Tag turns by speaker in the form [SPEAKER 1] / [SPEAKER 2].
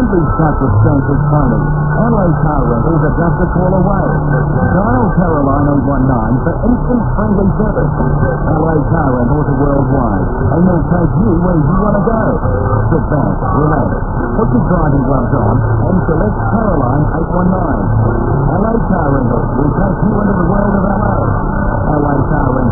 [SPEAKER 1] lose touch with Spencer's Pony. LA Car Rentals are just a call away. Dial Caroline 819 for instant friendly service. LA Car Rentals are worldwide and will take you where you want to go. Sit back, relax, put your driving gloves on and select Caroline 819. LA Car Rentals will take you into the world of LA. LA Car Rentals.